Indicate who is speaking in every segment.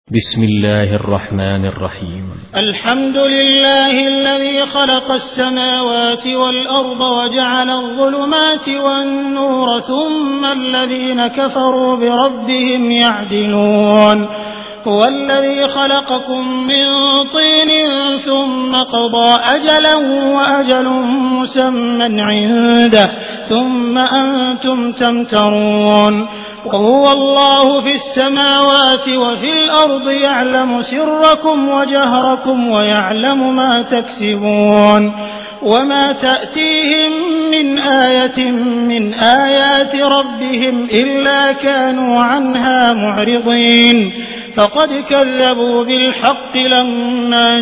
Speaker 1: بسم الله الرحمن الرحيم.
Speaker 2: الحمد لله الذي خلق السماوات والأرض وجعل الظلمات والنور ثم الذين كفروا بربهم يعدلون. هو الذي خلقكم من طين ثم قضى أجلا وأجل مسمى عنده ثم أنتم تمترون. وهو الله في السماوات وفي الأرض يعلم سركم وجهركم ويعلم ما تكسبون. وما تأتيهم من آية من آيات ربهم إلا كانوا عنها معرضين. فقد كذبوا بالحق لما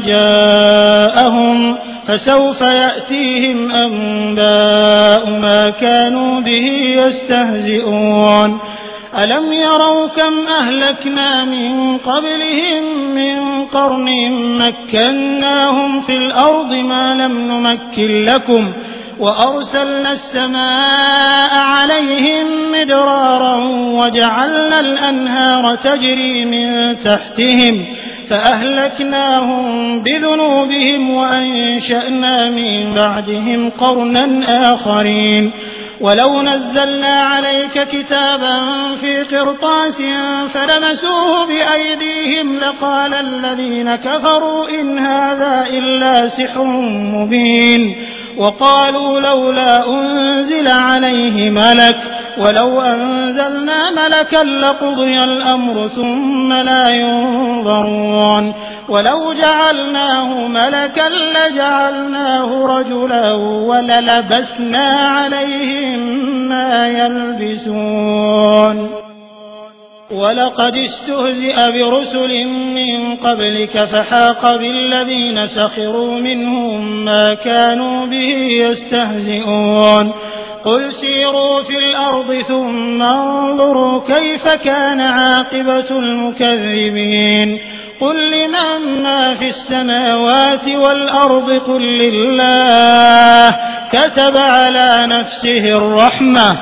Speaker 2: جاءهم فسوف يأتيهم أنباء ما كانوا به يستهزئون. ألم يروا كم أهلكنا من قبلهم من قرن مكناهم في الأرض ما لم نمكن لكم وأرسلنا السماء عليهم مدرارا وجعلنا الأنهار تجري من تحتهم فأهلكناهم بذنوبهم وأنشأنا من بعدهم قرنا آخرين. ولو نزلنا عليك كتابا في قرطاس فلمسوه بأيديهم لقال الذين كفروا إن هذا إلا سحر مبين. وقالوا لولا أنزل عليه ملك ولو أنزلنا ملكا لقضي الأمر ثم لا ينظرون. ولو جعلناه ملكا لجعلناه رجلا وللبسنا عليهم ما يلبسون. ولقد استهزئ برسل من قبلك فحاق بالذين سخروا منهم ما كانوا به يستهزئون. قل سيروا في الأرض ثم انظروا كيف كان عاقبة المكذبين. قل لمن ما في السماوات والأرض قل لله كتب على نفسه الرحمة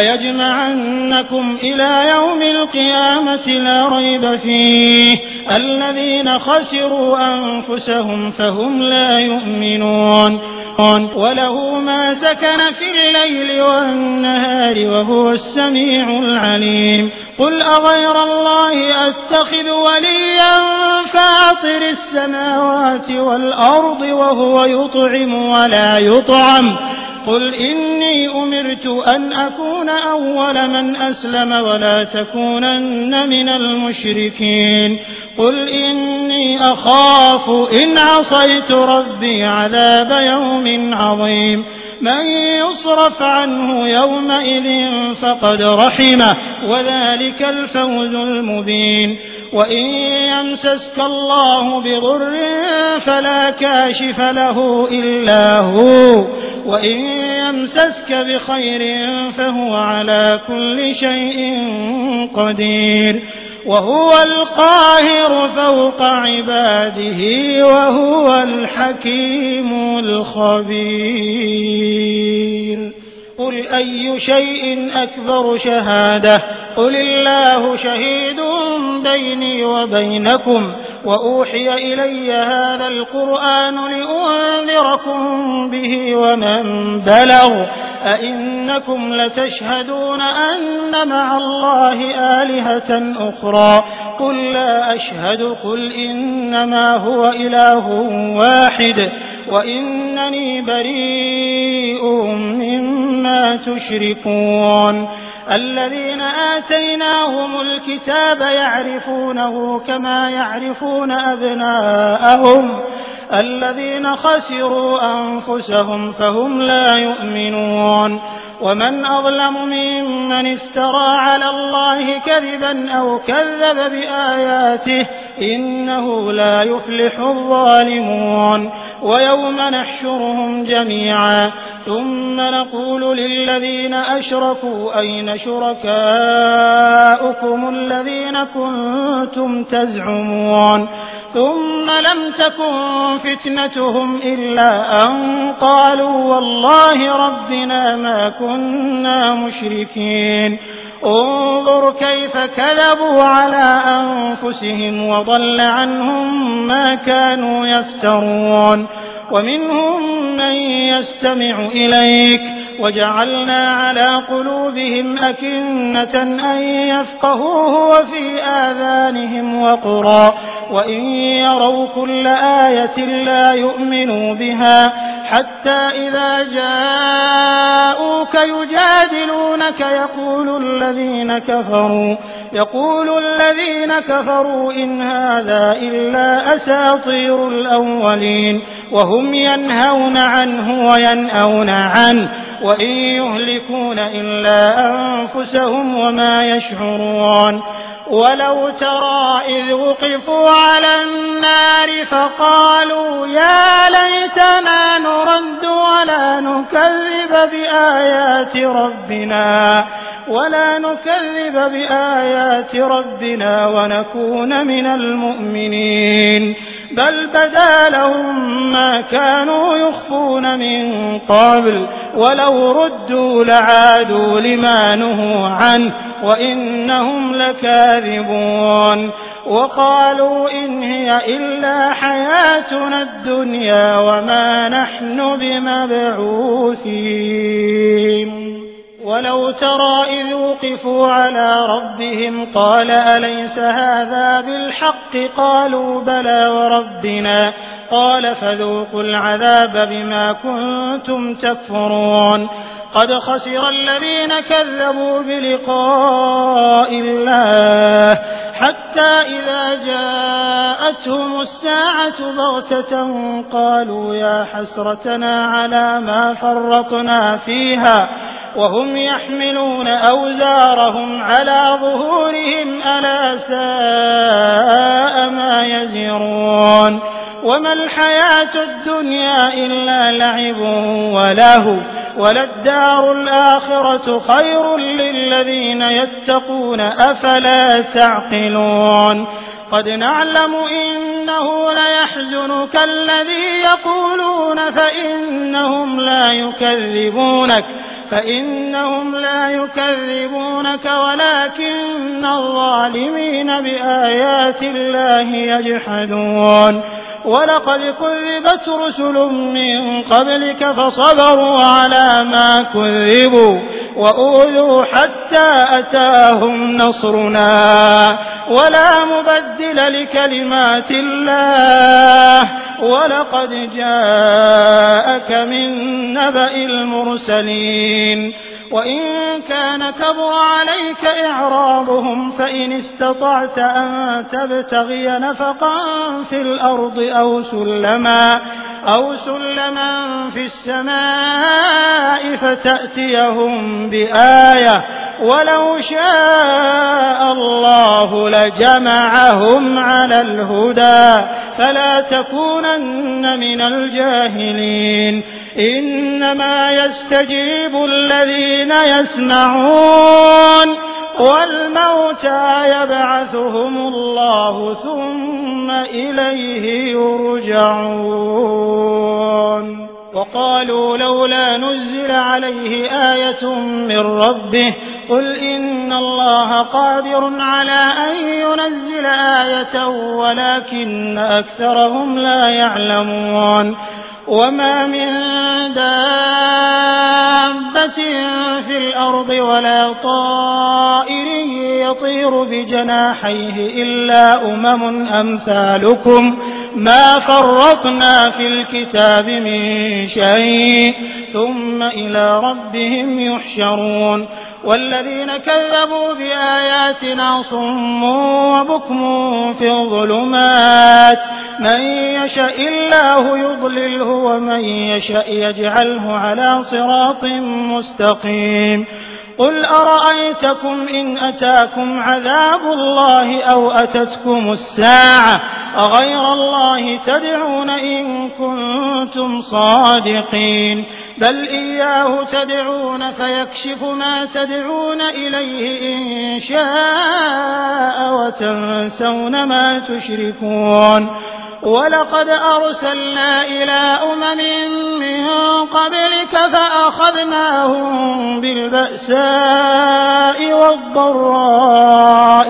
Speaker 2: ليجمعنكم إلى يوم القيامة لا ريب فيه الذين خسروا أنفسهم فهم لا يؤمنون. وله ما سكن في الليل والنهار وهو السميع العليم. قل أغير الله أتخذ وليا فاطر السماوات والأرض وهو يطعم ولا يطعم. قل إني أمرت أن أكون أول من أسلم ولا تكونن من المشركين. قل إني أخاف إن عصيت ربي عذاب يوم عظيم. من يصرف عنه يومئذ فقد رحمه وذلك الفوز المبين. وإن يمسسك الله بضر فلا كاشف له إلا هو وإن يمسسك بخير فهو على كل شيء قدير. وهو القاهر فوق عباده وهو الحكيم الخبير. قل أي شيء أكبر شهادة قل الله شهيد بيني وبينكم وأوحي إلي هذا القرآن لأنذركم به ومن بلغ أئنكم لتشهدون أن مع الله آلهة أخرى قل لا أشهد قل إنما هو إله واحد وإنني بريء مما تشركون. الذين آتيناهم الكتاب يعرفونه كما يعرفون أبناءهم الذين خسروا أنفسهم فهم لا يؤمنون. ومن أظلم ممن افترى على الله كذبا أو كذب بآياته إنه لا يفلح الظالمون. ويوم نحشرهم جميعا ثم نقول للذين أشركوا أين شركاؤكم الذين كنتم تزعمون ثم لم تكن فتنتهم إلا أن قالوا والله ربنا ما كنا مشركين. انظر كيف كذبوا على أنفسهم وضل عنهم ما كانوا يفترون ومنهم من يستمع إليك وجعلنا على قلوبهم أكنة أن يفقهوه وفي آذانهم وقرا وإن يروا كل آية لا يؤمنوا بها حتى إذا جاءوك يجادلونك يقول الذين كفروا إن هذا إلا أساطير الأولين وهم ينهون عنه وينأون عنه وإن يهلكون إلا أنفسهم وما يشعرون ولو ترى إذ وقفوا على النار فقالوا يا ليتنا نرد ولا نكذب بآيات ربنا ونكون من المؤمنين بل بدا لهم ما كانوا يخفون من قبل ولو ردوا لعادوا لما نهوا عنه وإنهم لكاذبون وقالوا إن هي إلا حياتنا الدنيا وما نحن بمبعوثين ولو ترى إذ وقفوا على ربهم قال أليس هذا بالحق قالوا بلى وربنا قال فذوقوا العذاب بما كنتم تكفرون قد خسر الذين كذبوا بلقاء الله حتى إذا جاءتهم الساعة بغتة قالوا يا حسرتنا على ما فرطنا فيها وهم يحملون أوزارهم على ظهورهم ألا ساء ما يزرون وما الحياة الدنيا إلا لعب ولهو وللدار الآخرة خير للذين يتقون أفلا تعقلون قد نعلم إنه ليحزنك الذي يقولون فإنهم لا يكذبونك ولكن الظالمين بآيات الله يجحدون ولقد كذبت رسل من قبلك فصبروا على ما كذبوا وأوذوا حتى أتاهم نصرنا ولا مبدل لكلمات الله ولقد جاءك من نبأ المرسلين وإن كان كبر عليك إعراضهم فإن استطعت أن تبتغي نفقا في الأرض أو سلما في السماء فتأتيهم بآية ولو شاء الله لجمعهم على الهدى فلا تكونن من الجاهلين إنما يستجيب الذين يسمعون والموتى يبعثهم الله ثم إليه يرجعون وقالوا لولا نزل عليه آية من ربه قل إن الله قادر على أن ينزل آية ولكن أكثرهم لا يعلمون وما من دابة في الأرض ولا طائر يطير بجناحيه إلا أمم أمثالكم ما فرطنا في الكتاب من شيء ثم إلى ربهم يحشرون والذين كذبوا بآياتنا صم وبكم في الظلمات من يشاء الله يضلله ومن يشاء يجعله على صراط مستقيم قل أرأيتكم إن أتاكم عذاب الله أو أتتكم الساعة أغير الله تدعون إن كنتم صادقين بل إياه تدعون فيكشف ما تدعون إليه إن شاء وتنسون ما تشركون ولقد أرسلنا إلى أمم من قبلك فأخذناهم بالبأساء والضراء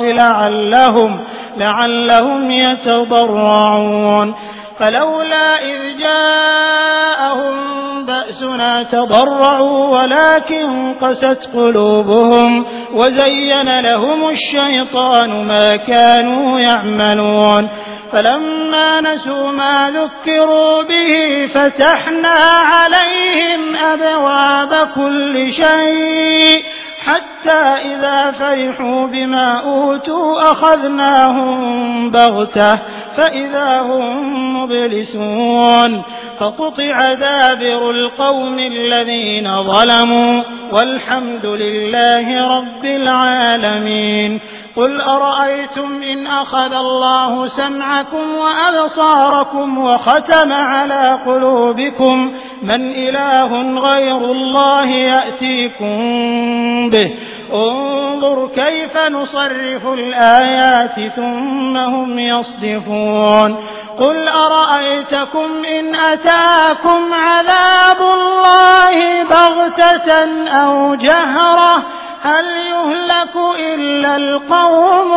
Speaker 2: لعلهم يتضرعون فلولا إذ جاءهم بأسنا تضرعوا ولكن قست قلوبهم وزين لهم الشيطان ما كانوا يعملون فلما نسوا ما ذكروا به فتحنا عليهم أبواب كل شيء حتى إذا فرحوا بما أوتوا أخذناهم بغتة فإذا هم مبلسون فقطع دابر القوم الذين ظلموا والحمد لله رب العالمين قل أرأيتم إن أخذ الله سمعكم وأبصاركم وختم على قلوبكم من إله غير الله يأتيكم به انظر كيف نصرف الآيات ثم هم يصدفون قل أرأيتكم إن أتاكم عذاب الله بغتة أو جهرة هل يهلك إلا القوم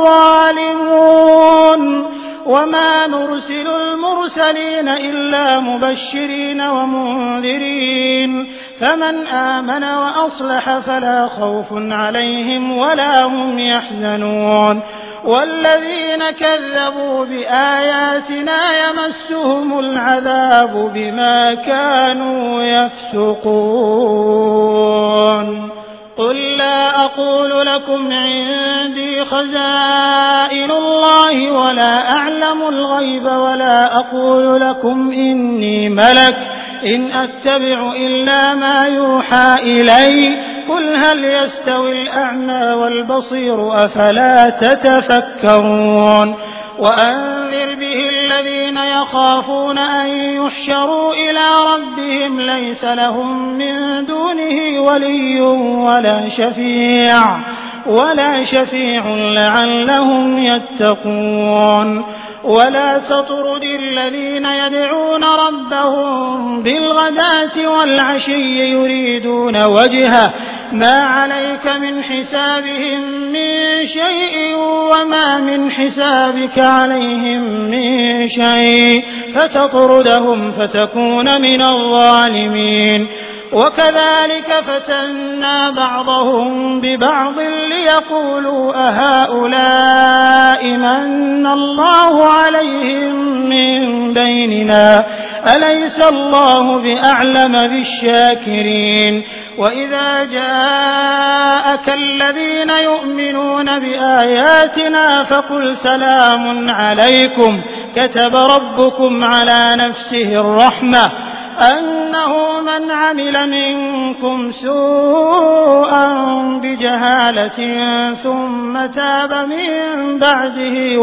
Speaker 2: الظالمون وما نرسل المرسلين إلا مبشرين ومنذرين فمن آمن وأصلح فلا خوف عليهم ولا هم يحزنون والذين كذبوا بآياتنا يمسهم العذاب بما كانوا يفسقون قل لا أقول لكم عندي خزائن الله ولا أعلم الغيب ولا أقول لكم إني ملك إن أتبع إلا ما يوحى إلي قل هل يستوي الأعمى والبصير أفلا تتفكرون وأنذر به الذين يخافون أن يحشروا إلى ربهم ليس لهم من دونه ولي ولا شفيع لعلهم يتقون ولا تطرد الذين يدعون ربهم بالغداة والعشي يريدون وجهه ما عليك من حسابهم من شيء وما من حسابك عليهم من شيء فتطردهم فتكون من الظالمين وكذلك فتنا بعضهم ببعض ليقولوا أهؤلاء من الله عليهم من بيننا أليس الله بأعلم بالشاكرين وإذا جاءك الذين يؤمنون بآياتنا فقل سلام عليكم كتب ربكم على نفسه الرحمة أنه من عمل منكم سوءا بجهالة ثم تاب من بعده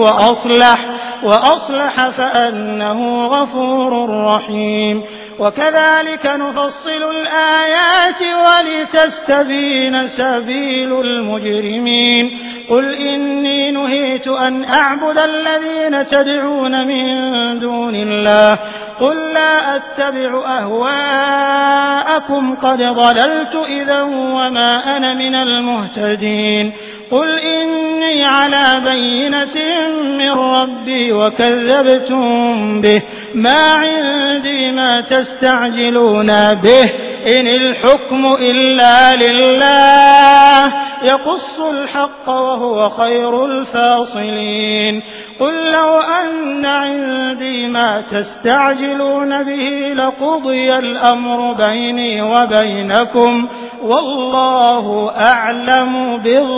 Speaker 2: وأصلح فأنه غفور رحيم وكذلك نفصل الآيات ولتستبين سبيل المجرمين قل إني نهيت أن أعبد الذين تدعون من دون الله قل لا أتبع أهواءكم قد ضللت إذا وما أنا من المهتدين قل إني على بينة من ربي وكذبتم به ما عندي ما تستعجلون به إن الحكم إلا لله يقص الحق وهو خير الفاصلين قل لو أن عندي ما تستعجلون به لقضي الأمر بيني وبينكم والله أعلم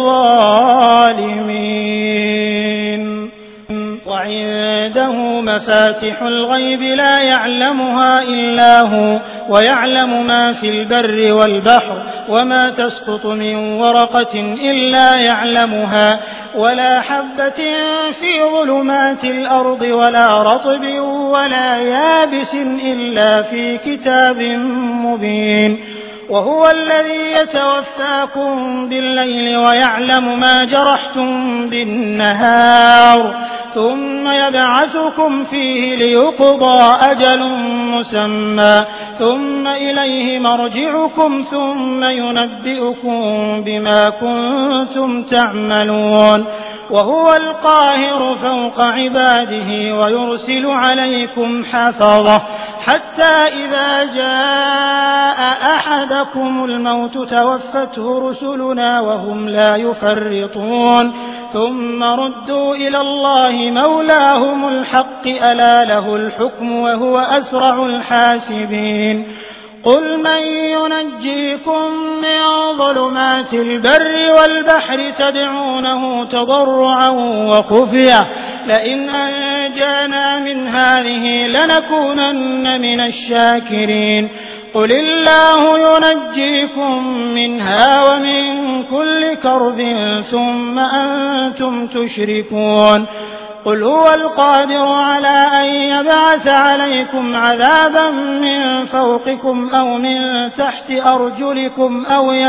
Speaker 2: بالظالمين وعنده مفاتح الغيب لا يعلمها إلا هو ويعلم ما في البر والبحر وما تسقط من ورقة إلا يعلمها ولا حبة في ظلمات الأرض ولا رطب ولا يابس إلا في كتاب مبين وهو الذي يتوفاكم بالليل ويعلم ما جرحتم بالنهار ثم يبعثكم فيه ليقضى أجل مسمى ثم إليه مرجعكم ثم ينبئكم بما كنتم تعملون وهو القاهر فوق عباده ويرسل عليكم حفظة حتى إذا جاء أحدكم الموت توفته رسلنا وهم لا يفرطون ثم ردوا إلى الله مولاهم الحق ألا له الحكم وهو أسرع الحاسبين قل من ينجيكم من ظلمات البر والبحر تدعونه تضرعا وخفية لئن أنجانا من هذه لنكونن من الشاكرين قل الله ينجيكم منها ومن كل كرب ثم أنتم تشركون قل هو القادر على أن يبعث عليكم عذابا من فوقكم أو من تحت أرجلكم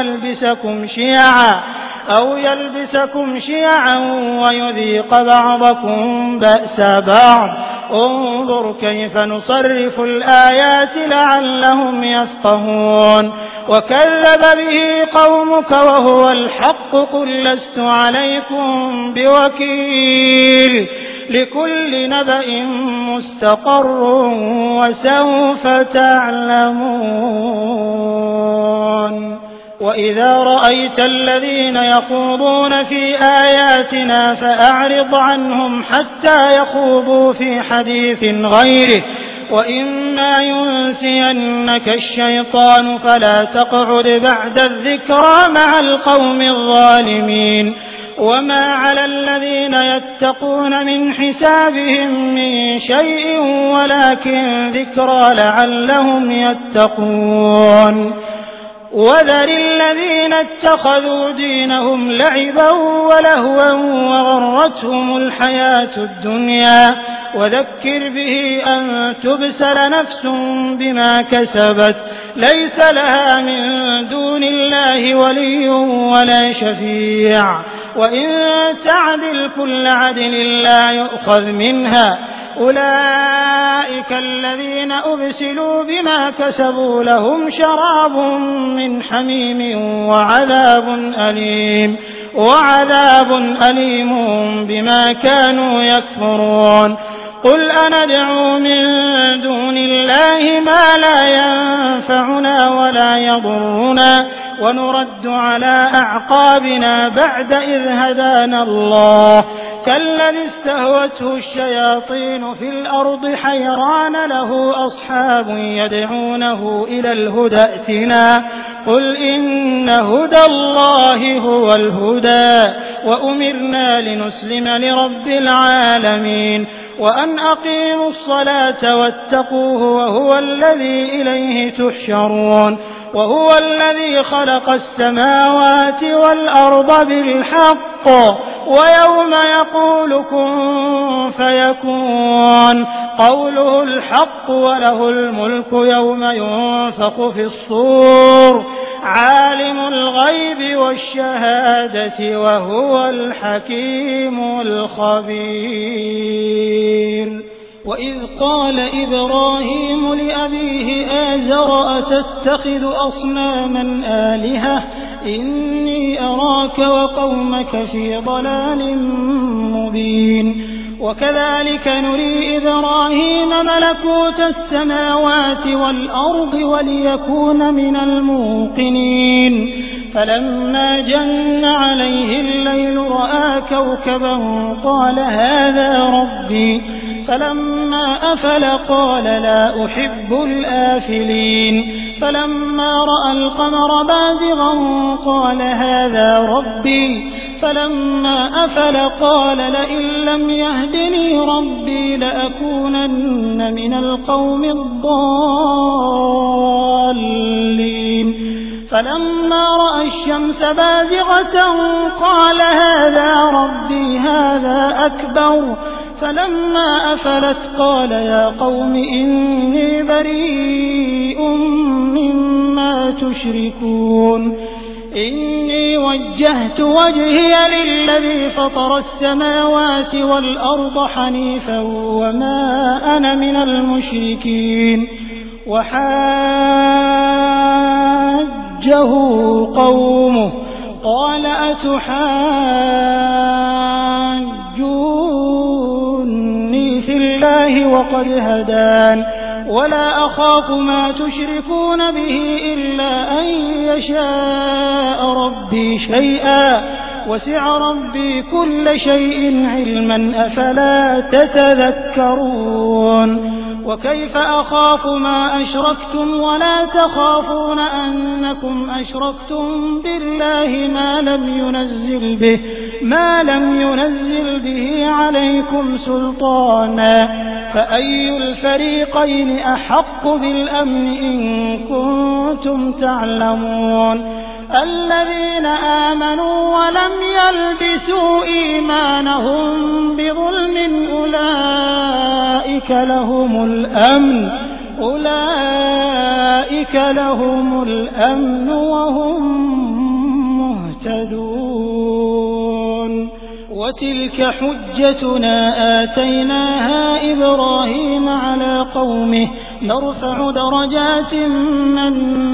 Speaker 2: أو يلبسكم شيعا ويذيق بعضكم بأس بعض انظر كيف نصرف الآيات لعلهم يفقهون وكذب به قومك وهو الحق قل لست عليكم بوكيل لكل نبأ مستقر وسوف تعلمون وإذا رأيت الذين يخوضون في آياتنا فأعرض عنهم حتى يخوضوا في حديث غيره وإما ينسينك الشيطان فلا تقعد بعد الذكرى مع القوم الظالمين وما على الذين يتقون من حسابهم من شيء ولكن ذكرى لعلهم يتقون وذر الذين اتخذوا دينهم لعبا ولهوا وغرتهم الحياة الدنيا وذكر به أن تبسل نفس بما كسبت ليس لها من دون الله ولي ولا شفيع وإن تعدل كل عدل لا يؤخذ منها أولئك الذين أبسلوا بما كسبوا لهم شراب من حميم وعذاب أليم بما كانوا يكفرون قل أندعو من دون الله ما لا ينفعنا ولا يضرنا ونرد على أعقابنا بعد إذ هدانا الله كالذي استهوته الشياطين في الأرض حيران له أصحاب يدعونه إلى الهدى ائتنا قل إن هدى الله هو الهدى وأمرنا لنسلم لرب العالمين وأن أقيموا الصلاة واتقوه وهو الذي إليه تحشرون وهو الذي خلق السماوات والأرض بالحق ويوم يقول كن فيكون قوله الحق وله الملك يوم ينفخ في الصور عالم الغيب والشهادة وهو الحكيم الخبير وإذ قال إبراهيم لأبيه آزر أتتخذ أصناما آلهة إني أراك وقومك في ضلال مبين وكذلك نري إبراهيم ملكوت السماوات والأرض وليكون من الموقنين فلما جن عليه الليل رأى كوكبا قال هذا ربي فلما أفل قال لا أحب الآفلين فلما رأى القمر بازغا قال هذا ربي فلما أفل قال لئن لم يهدني ربي لأكونن من القوم الضالين فلما رأى الشمس بازغة قال هذا ربي هذا أكبر فلما أفلت قال يا قوم إني بريء مما تشركون إني وجهت وجهي للذي فطر السماوات والأرض حنيفا وما أنا من المشركين وحاجه قومه قال أتحاجوني في الله وقد هدان ولا أخاف ما تشركون به إلا أن يشاء ربي شيئا وسع ربي كل شيء علما أفلا تتذكرون وكيف أخاف ما أشركتم ولا تخافون أنكم أشركتم بالله ما لم ينزل به عليكم سلطانا فأي الفريقين أحق بالأمن إن كنتم تعلمون الذين آمنوا ولم يلبسوا إيمانهم بظلم أولئك لهم الأمن وهم مهتدون وتلك حجتنا آتيناها إبراهيم على قومه نرفع درجات من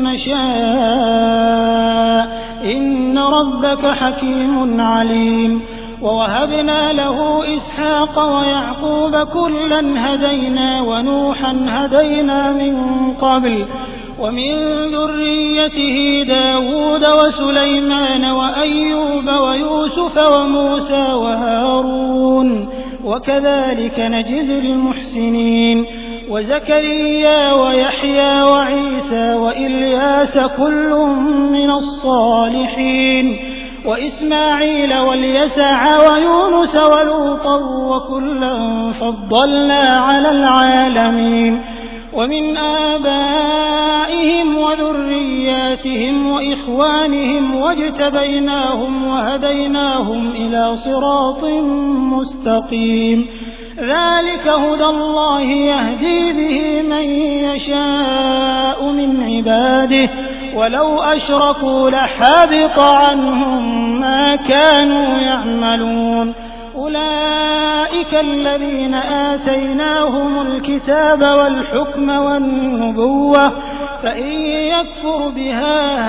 Speaker 2: نشاء إن ربك حكيم عليم ووهبنا له إسحاق ويعقوب كلا هدينا ونوحا هدينا من قبل ومن ذريته داود وسليمان وأيوب ويوسف وموسى وهارون وكذلك نجزي المحسنين وزكريا ويحيى وعيسى وإلياس كل من الصالحين وإسماعيل واليسع ويونس ولوطا وكلا فضلنا على العالمين ومن آبائهم وذرياتهم وإخوانهم واجتبيناهم وهديناهم إلى صراط مستقيم ذلك هدى الله يهدي به من يشاء من عباده ولو أشركوا لحبط عنهم ما كانوا يعملون أولئك الذين آتيناهم الكتاب والحكم والنبوة فإن يكفر بها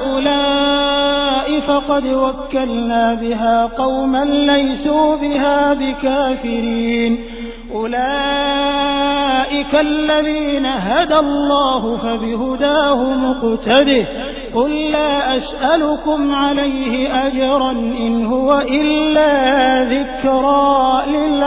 Speaker 2: هؤلاء فقد وكلنا بها قوما ليسوا بها بكافرين أولئك الذين هدى الله فبهداه مقتده قل لا أسألكم عليه أجرا إن هو إلا ذكرى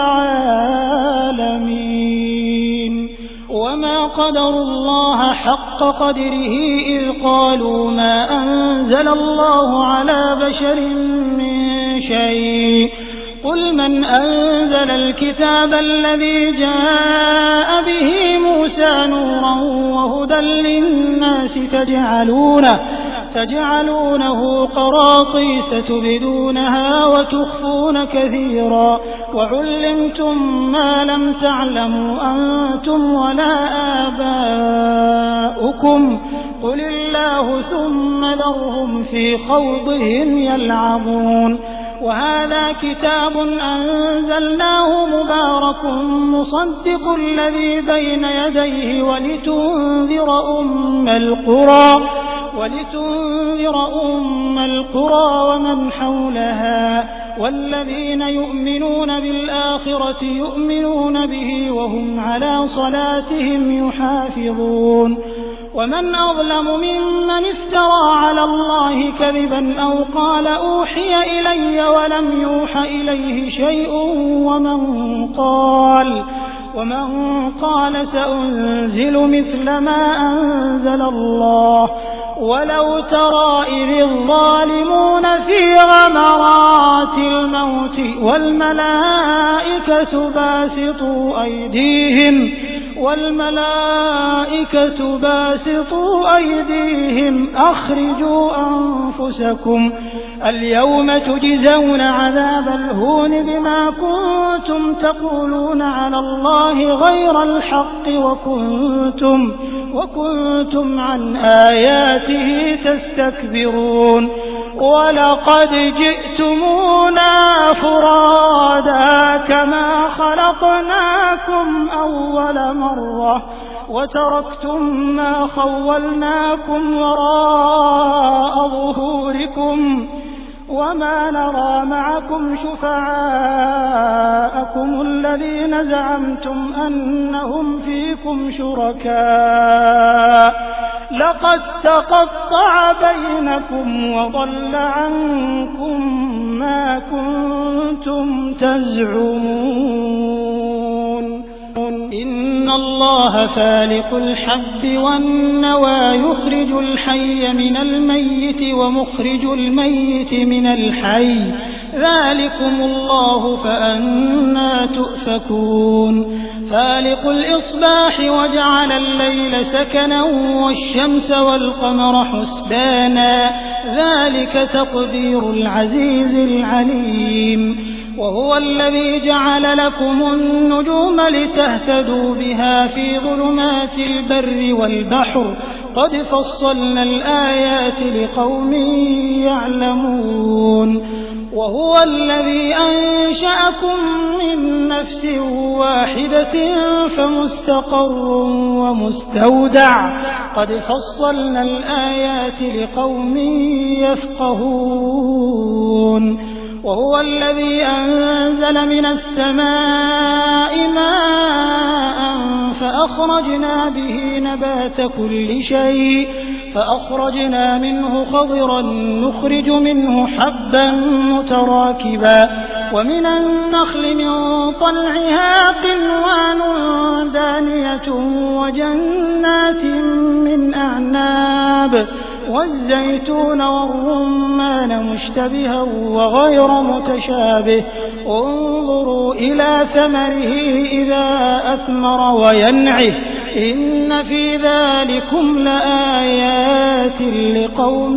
Speaker 2: للعالمين وما قدروا الله حق قدره إذ قالوا ما أنزل الله على بشر من شيء قل من أنزل الكتاب الذي جاء به موسى نورا وهدى للناس تجعلونه قراطيس تبدونها وتخفون كثيرا وعلمتم ما لم تعلموا أنتم ولا آباؤكم قل الله ثم ذرهم في خوضهم يلعبون وهذا كتاب أنزلناه مبارك مصدق الذي بين يديه ولتنذر أم القرى ومن حولها والذين يؤمنون بالآخرة يؤمنون به وهم على صلاتهم يحافظون ومن أظلم ممن افترى على الله كذبا أو قال أوحي إلي ولم يوح إليه شيء ومن قال سأنزل مثل ما أنزل الله ولو ترى إذ الظالمون في غمرات الموت والملائكة باسطوا أيديهم أخرجوا اليوم تجزون عذاب الهون بما كنتم تقولون على الله غير الحق وكنتم عن آياته تستكبرون ولقد جئتمونا فرادا كما خلقناكم أول مرة وتركتم ما خولناكم وراء ظهوركم وما نرى معكم شفعاءكم الذين زعمتم أنهم فيكم شركاء لقد تقطع بينكم وضل عنكم ما كنتم تزعمون إن الله فالق الحب والنوى يخرج الحي من الميت ومخرج الميت من الحي ذلكم الله فأنى تؤفكون فالق الإصباح وجعل الليل سكنا والشمس والقمر حسبانا ذلك تقدير العزيز العليم وهو الذي جعل لكم النجوم لتهتدوا بها في ظلمات البر والبحر قد فصلنا الآيات لقوم يعلمون وهو الذي أنشأكم من نفس واحدة فمستقر ومستودع قد فصلنا الآيات لقوم يفقهون وهو الذي أنزل من السماء ماء فأخرجنا به نبات كل شيء فأخرجنا منه خضرا نخرج منه حبا متراكبا ومن النخل من طلعها قنوان دانية وجنات من أعناب والزيتون والرمان مشتبها وغير متشابه انظروا إلى ثمره إذا أثمر وينعه إن في ذلكم لآيات لقوم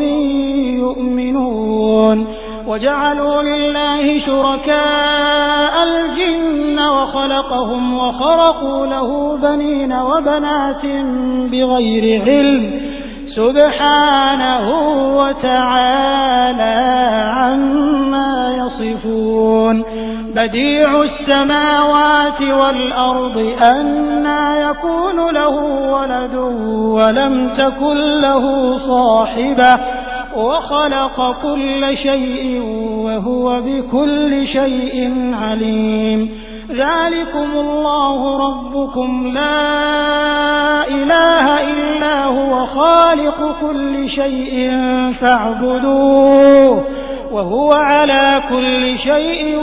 Speaker 2: يؤمنون وجعلوا لله شركاء الجن وخلقهم وخرقوا له بنين وبنات بغير علم سبحانه وتعالى عما يصفون بديع السماوات والأرض أنى يكون له ولد ولم تكن له صاحبة وخلق كل شيء وهو بكل شيء عليم ذلكم الله ربكم لا إله إلا هو خالق كل شيء فاعبدوه وهو على كل شيء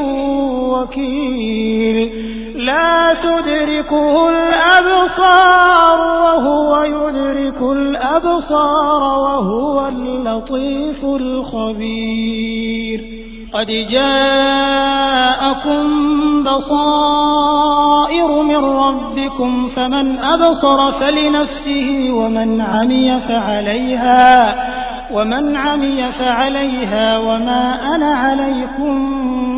Speaker 2: وكيل لا تدركه الأبصار وهو يدرك الأبصار وهو اللطيف الخبير قد جاءكم بصائر من ربكم فمن أبصر فلنفسه ومن عمي فعليها وما أنا عليكم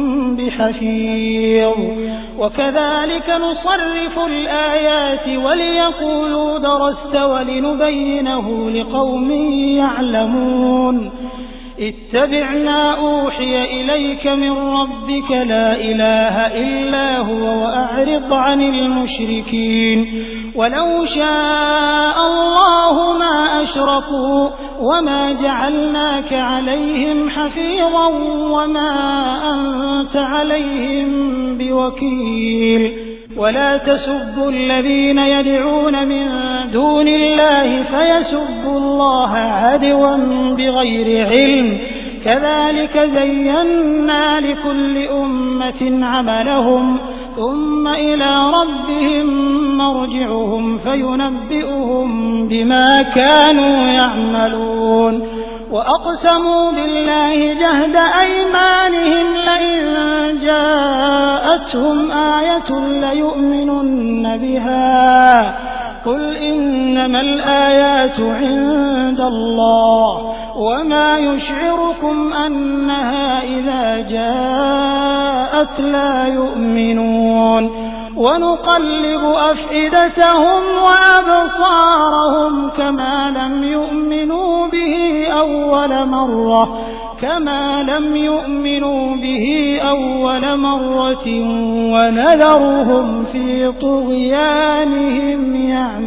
Speaker 2: بحفيظ وكذلك نصرف الآيات وليقولوا درست ولنبينه لقوم يعلمون اتبع ما أوحي إليك من ربك لا إله إلا هو وأعرض عن المشركين ولو شاء الله ما أشركوا وما جعلناك عليهم حفيظا وما أنت عليهم بوكيل ولا تسبوا الذين يدعون من دون الله فيسبوا الله عدوا بغير علم كذلك زينا لكل أمة عملهم ثم إلى ربهم مرجعهم فينبئهم بما كانوا يعملون وأقسموا بالله جهد أيمانهم لئن جاءتهم آية ليؤمنن بها قل إنما الآيات عند الله وما يشعركم أنها إذا جاءت لا يؤمنون ونقلب أفئدتهم وأبصارهم كما لم يؤمنوا به أول مرة ونذرهم في طغيانهم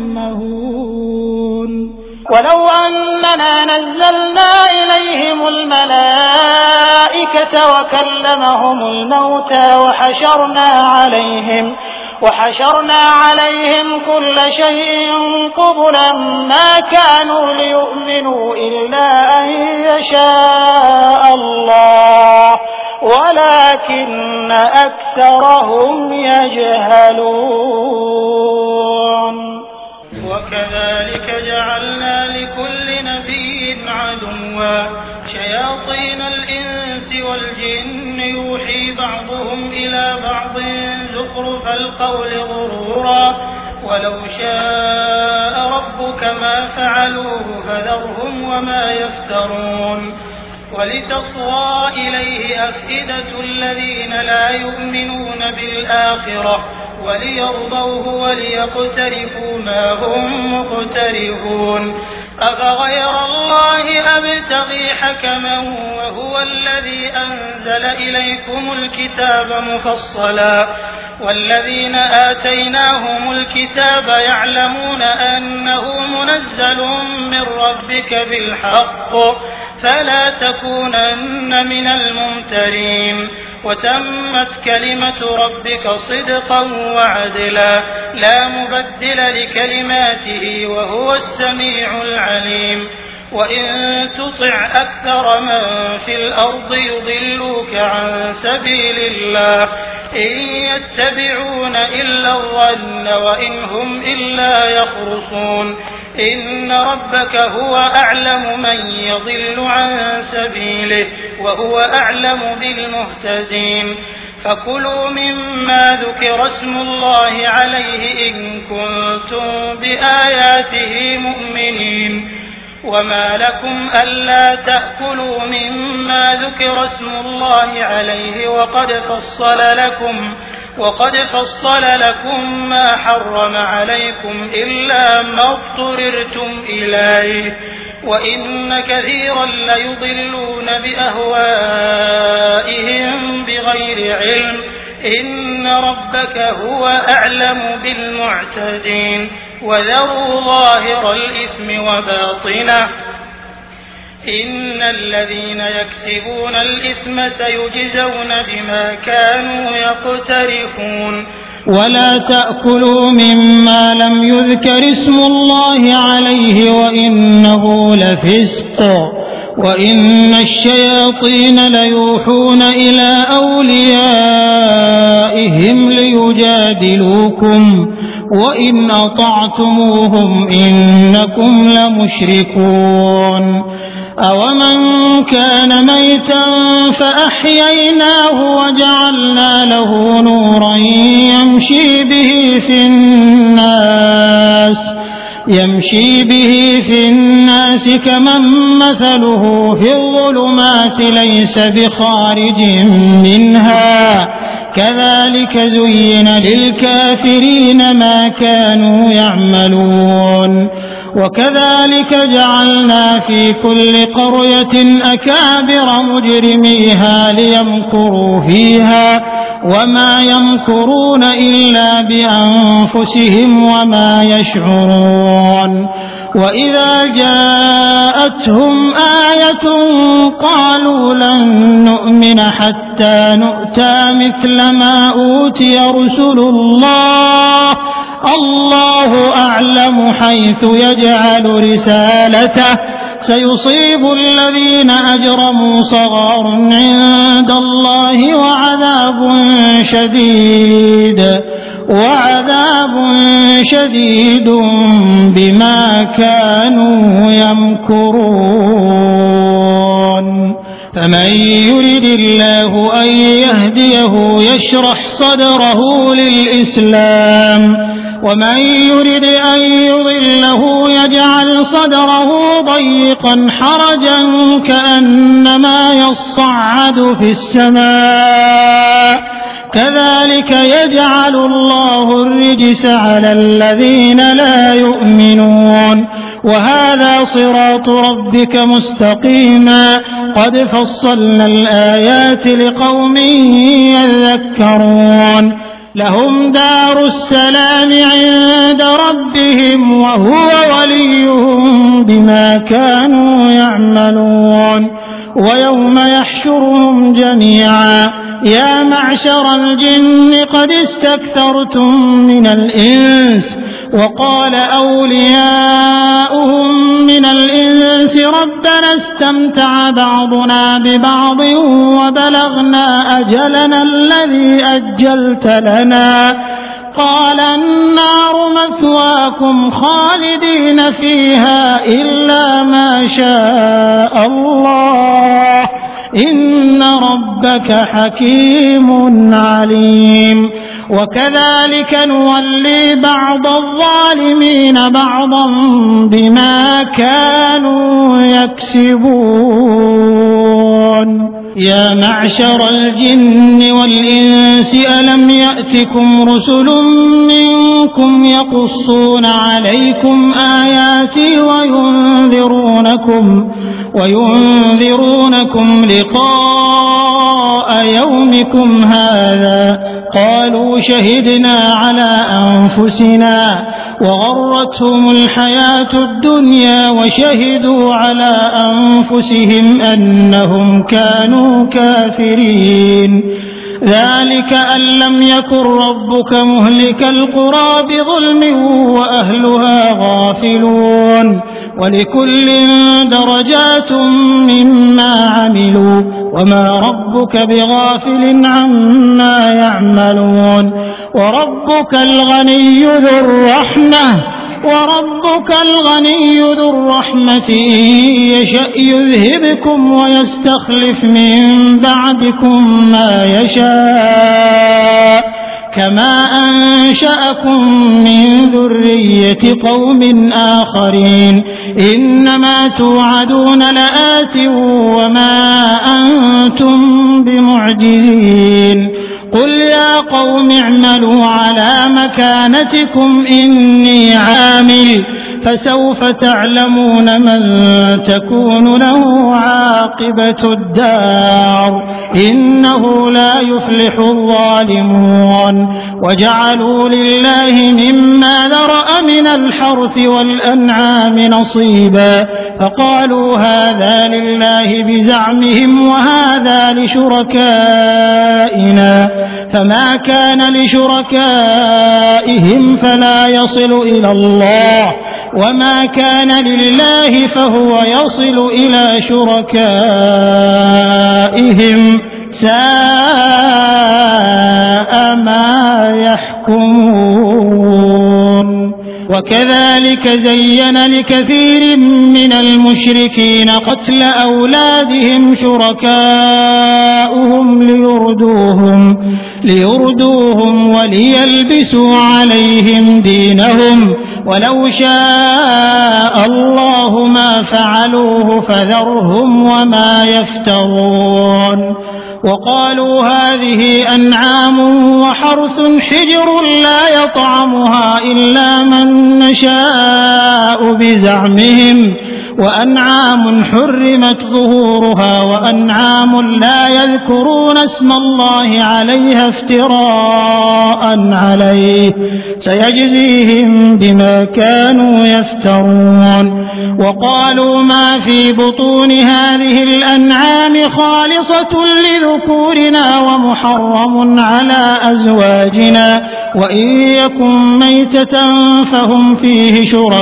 Speaker 2: يعمهون ولو أننا نزلنا إليهم الملائكة وكلمهم الموتى وحشرنا عليهم كل شيء قبلا ما كانوا ليؤمنوا إلا أن يشاء الله ولكن أكثرهم يجهلون وكذلك جعلنا لكل نبي عدوا شياطين الإنس والجن يوحي بعضهم إلى بعض زخرف القول غرورا ولو شاء ربك ما فعلوه فذرهم وما يفترون ولتصغى إليه أفئدة الذين لا يؤمنون بالآخرة وليرضوه وليقترفوا ما هم مقترفون أفغير الله أبتغي حكما وهو الذي أنزل إليكم الكتاب مفصلا والذين آتيناهم الكتاب يعلمون أنه منزل من ربك بالحق فلا تكونن من الممترين وتمت كلمة ربك صدقا وعدلا لا مبدل لكلماته وهو السميع العليم وإن تطع أكثر من في الأرض يضلوك عن سبيل الله إن يتبعون إلا الظن وإن هم إلا يخرصون إن ربك هو أعلم من يضل عن سبيله وهو أعلم بالمهتدين فكلوا مما ذكر اسم الله عليه إن كنتم بآياته مؤمنين وما لكم ألا تأكلوا مما ذكر اسم الله عليه وقد فصل لكم ما حرم عليكم إلا ما اضطررتم إليه وإن كثيرا ليضلون بأهوائهم بغير علم إن ربك هو أعلم بالمعتدين وذروا ظاهر الإثم وباطنه إن الذين يكسبون الإثم سيجزون بما كانوا يقترفون ولا تأكلوا مما لم يذكر اسم الله عليه وإنه لفسق وإن الشياطين ليوحون إلى أوليائهم ليجادلوكم وإن أطعتموهم إنكم لمشركون أومن كان ميتا فأحييناه وجعلنا له نورا يمشي به في الناس كمن مثله في الظلمات ليس بخارج منها كذلك زين للكافرين ما كانوا يعملون وكذلك جعلنا في كل قرية أكابر مجرميها ليمكروا فيها وما يمكرون إلا بأنفسهم وما يشعرون وإذا جاءتهم آية قالوا لن نؤمن حتى نؤتى مثل ما أوتي رسل الله أعلم حيث يجعل رسالته سيصيب الذين أجرموا صغار عند الله وعذاب شديد بما كانوا يمكرون فمن يرد الله أن يهديه يشرح صدره للإسلام ومن يرد أن يضله يجعل صدره ضيقا حرجا كأنما يصعد في السماء كذلك يجعل الله الرجس على الذين لا يؤمنون وهذا صراط ربك مستقيما قد فصلنا الآيات لقوم يذكرون لهم دار السلام عند ربهم وهو وليهم بما كانوا يعملون ويوم يحشرهم جميعا يا معشر الجن قد استكثرتم من الإنس وقال أولياؤهم من الإنس ربنا استمتع بعضنا ببعض وبلغنا أجلنا الذي أجلت لنا قال النار مثواكم خالدين فيها إلا ما شاء الله إن ربك حكيم عليم وكذلك نولي بعض الظالمين بعضا بما كانوا يكسبون يا معشر الجن والإنس ألم يأتكم رسل منكم يقصون عليكم آياتي وينذرونكم لقاء يومكم هذا قالوا شهدنا على أنفسنا وغرتهم الحياة الدنيا وشهدوا على أنفسهم أنهم كانوا كافرين ذلك أن لم يكن ربك مهلك القرى بظلم وأهلها غافلون ولكل درجات مما عملوا وما ربك بغافل عما يعملون وربك الغني ذو الرحمة إن يشأ يذهبكم ويستخلف من بعدكم ما يشاء كما أنشأكم من ذرية قوم آخرين إنما توعدون لآت وما أنتم بمعجزين قل يا قوم اعملوا على مكانتكم إني عامل فسوف تعلمون من تكون له عاقبة الدار إنه لا يفلح الظالمون وجعلوا لله مما ذرأ من الحرث والأنعام نصيبا فقالوا هذا لله بزعمهم وهذا لشركائنا فما كان لشركائهم فلا يصل إلى الله وما كان لله فهو يصل إلى شركائهم ساء ما يحكمون وكذلك زين لكثير من المشركين قتل أولادهم شركاؤهم ليردوهم وليلبسوا عليهم دينهم ولو شاء الله ما فعلوه فذرهم وما يفترون وقالوا هذه أنعام وحرث حجر لا يطعمها إلا من نشاء بزعمهم وأنعام حرمت ظهورها وأنعام لا يذكرون اسم الله عليها افتراء عليه سيجزيهم بما كانوا يفترون وقالوا ما في بطون هذه الأنعام خالصة لذكورنا ومحرم على أزواجنا وإن يكن ميتة فهم فيه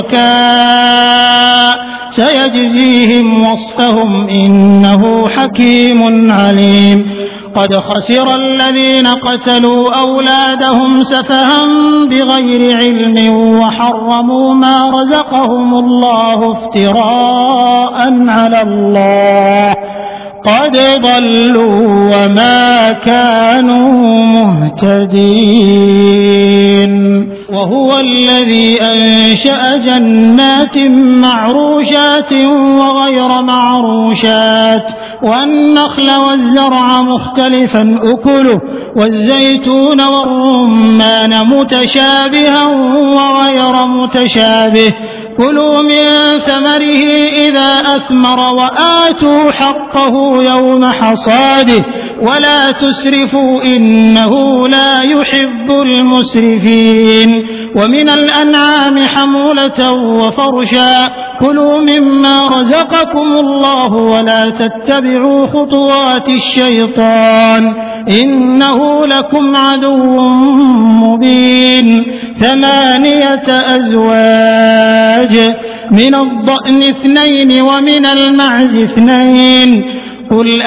Speaker 2: شركاء سيجزيهم وصفهم إنه حكيم عليم قد خسر الذين قتلوا أولادهم سفها بغير علم وحرموا ما رزقهم الله افتراء على الله قد ضلوا وما كانوا مهتدين وهو الذي أنشأ جنات معروشات وغير معروشات والنخل والزرع مختلفا أكله والزيتون والرمان متشابها وغير متشابه كلوا من ثمره إذا أثمر وآتوا حقه يوم حصاده ولا تسرفوا إنه لا يحب المسرفين ومن الأنعام حمولة وفرشا كلوا مما رزقكم الله ولا تتبعوا خطوات الشيطان إنه لكم عدو مبين 8 أزواج من الضأن 2 ومن المعز 2 قل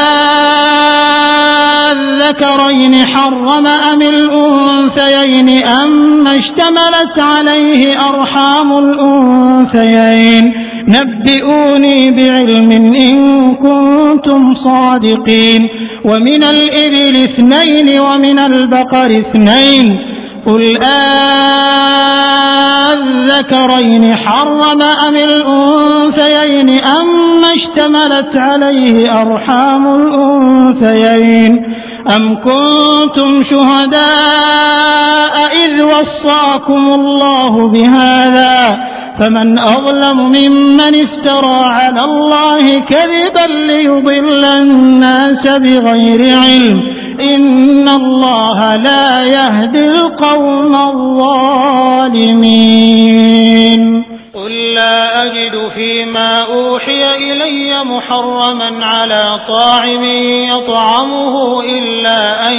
Speaker 2: الذكرين حرم أم الأنثيين أما اشتملت عليه أرحام الأنثيين نبئوني بعلم إن كنتم صادقين ومن الإبل 2 ومن البقر 2 قل الذكرين حرم أم الأنثيين أما اشتملت عليه أرحام الأنثيين أم كنتم شهداء إذ وصاكم الله بهذا فمن أظلم ممن افترى على الله كذبا ليضل الناس بغير علم إن الله لا يهدي القوم الظالمين قل لا أجد فيما أوحي إلي محرما على طاعم يطعمه إلا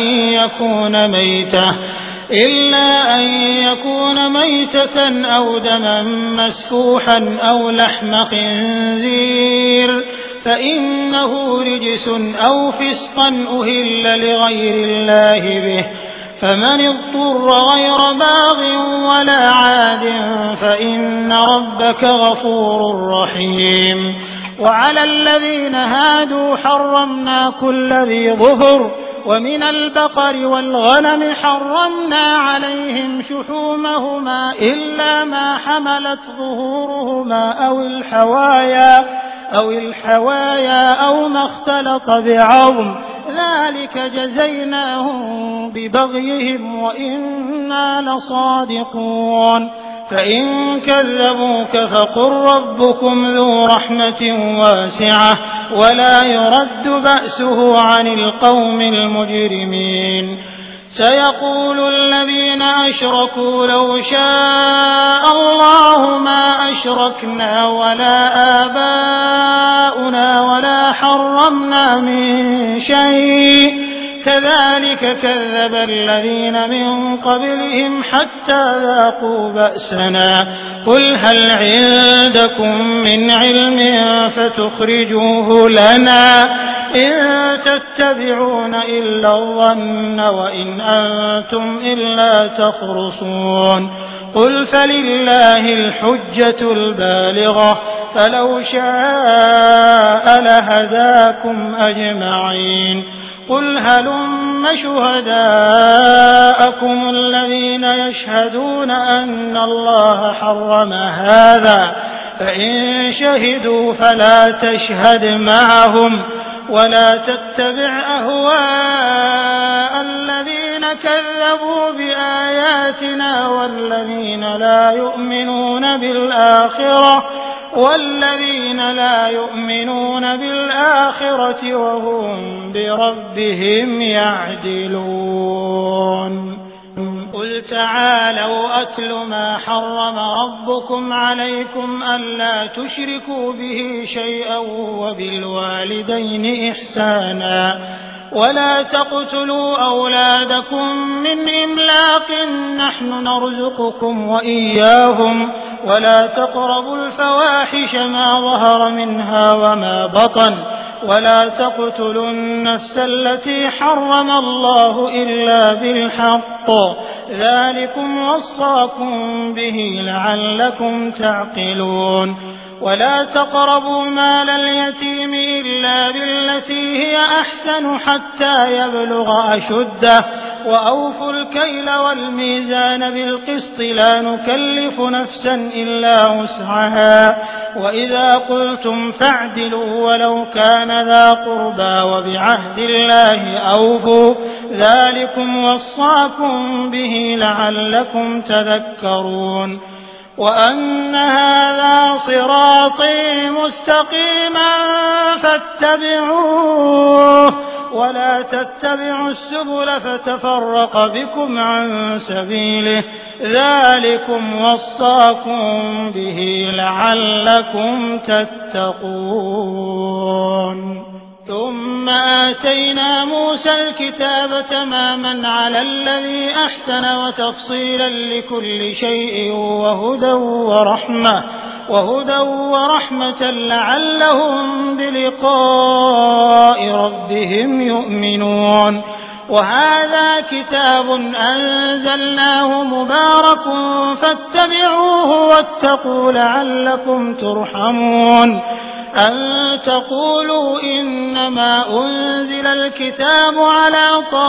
Speaker 2: أن يكون ميتة أو دما مسفوحا أو لحم خنزير فإنه رجس أو فسقا أهل لغير الله به فمن اضطر غير باغ ولا عاد فإن ربك غفور رحيم وعلى الذين هادوا حرمنا كل ذي ظفر ومن البقر والغنم حرمنا عليهم شحومهما إلا ما حملت ظهورهما أو الحوايا أو ما اختلط بعظم ذلك جزيناهم ببغيهم وإنا لصادقون فإن كذبوك فقل ربكم ذو رحمة واسعة ولا يرد بأسه عن القوم المجرمين سيقول الذين أشركوا لو شاء الله ما أشركنا ولا آباؤنا ولا حرمنا من شيء كذلك كذب الذين من قبلهم حتى ذاقوا بأسنا قل هل عندكم من علم فتخرجوه لنا إن تتبعون إلا الظن وإن أنتم إلا تخرصون قل فلله الحجة البالغة فلو شاء لهداكم أجمعين قل هلم شهداءكم الذين يشهدون أن الله حرم هذا فإن شهدوا فلا تشهد معهم ولا تتبع أهواء الذين كذبوا بآياتنا والذين لا يؤمنون بالآخرة وهم بربهم يعدلون قل تعالوا أتل ما حرم ربكم عليكم ألا تشركوا به شيئا وبالوالدين إحسانا ولا تقتلوا أولادكم من إملاق نحن نرزقكم وإياهم ولا تقربوا الفواحش ما ظهر منها وما بطن ولا تقتلوا النفس التي حرم الله إلا بالحق ذلكم وصاكم به لعلكم تعقلون ولا تقربوا مال اليتيم إلا بالتي هي أحسن حتى يبلغ أشده وأوفوا الكيل والميزان بالقسط لا نكلف نفسا إلا وسعها وإذا قلتم فاعدلوا ولو كان ذا قربى وبعهد الله أوفوا ذلكم وصاكم به لعلكم تذكرون وأن هذا صراطي مستقيما فاتبعوه ولا تتبعوا السبل فتفرق بكم عن سبيله ذلكم وصاكم به لعلكم تتقون ثم آتينا موسى الكتاب تماما على الذي أحسن وتفصيلا لكل شيء وهدى ورحمة لعلهم بلقاء ربهم يؤمنون وهذا كتاب أنزلناه مبارك فاتبعوه واتقوا لعلكم ترحمون أن تقولوا إنما أنزل الكتاب على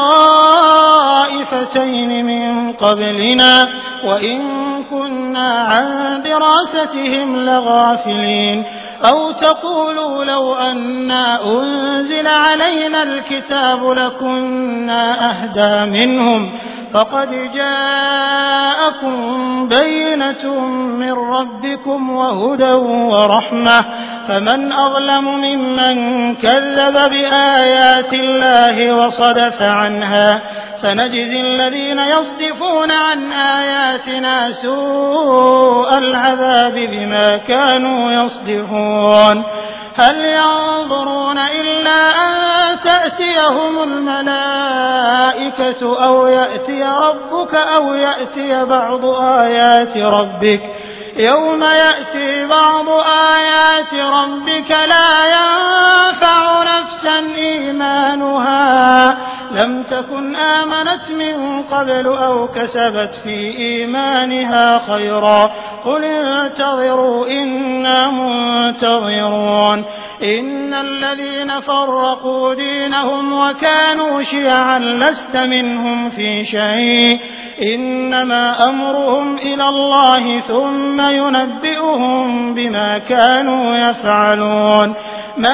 Speaker 2: طائفتين من قبلنا وإن كنا عن دراستهم لغافلين أو تقولوا لو أنا أنزل علينا الكتاب لكنا أهدى منهم فقد جاءكم بينة من ربكم وهدى ورحمة فمن أظلم ممن كذب بآيات الله وصدف عنها سنجزي الذين يصدفون عن آياتنا سوء العذاب بما كانوا يصدفون هل ينظرون إلا أن تأتيهم الملائكة أو يأتي ربك أو يأتي بعض آيات ربك يوم يأتي بعض آيات ربك لا ينفع نفسا إيمانها لم تكن آمنت من قبل أو كسبت في إيمانها خيرا قل انتظروا إنا منتظرون إن الذين فرقوا دينهم وكانوا شيعا لست منهم في شيء إنما أمرهم إلى الله ثم ينبئهم بما كانوا يفعلون من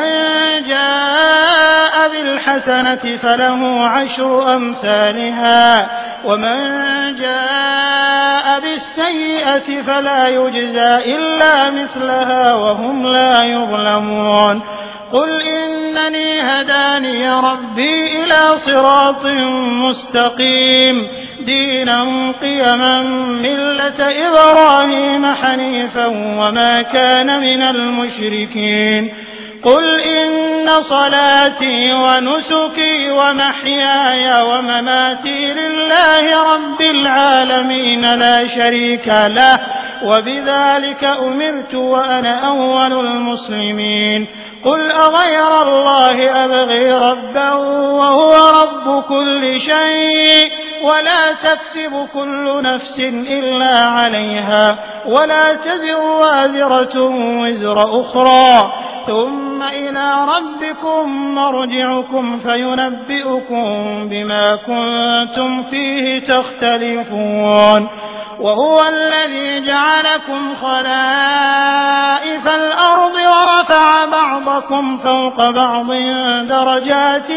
Speaker 2: جاء بالحسنة فله عشر أمثالها ومن جاء بالسيئة فلا يجزى إلا مثلها وهم لا يظلمون قل إنني هداني ربي إلى صراط مستقيم دينا قيما ملة إبراهيم حنيفا وما كان من المشركين قل إن صلاتي ونسكي ومحياي ومماتي لله رب العالمين لا شريك له وبذلك أمرت وأنا أول المسلمين قل أغير الله أبغي ربا وهو رب كل شيء ولا تكسب كل نفس إلا عليها ولا تزر وازرة وزر أخرى ثم إلى ربكم مرجعكم فينبئكم بما كنتم فيه تختلفون وهو الذي جعلكم خلائف الأرض ورفع بعضكم فوق بعض درجات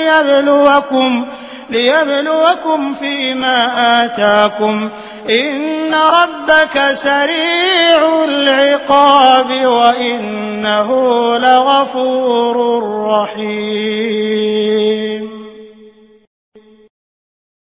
Speaker 2: ليبلوكم فيما آتاكم إن ربك سريع العقاب وإنه لغفور رحيم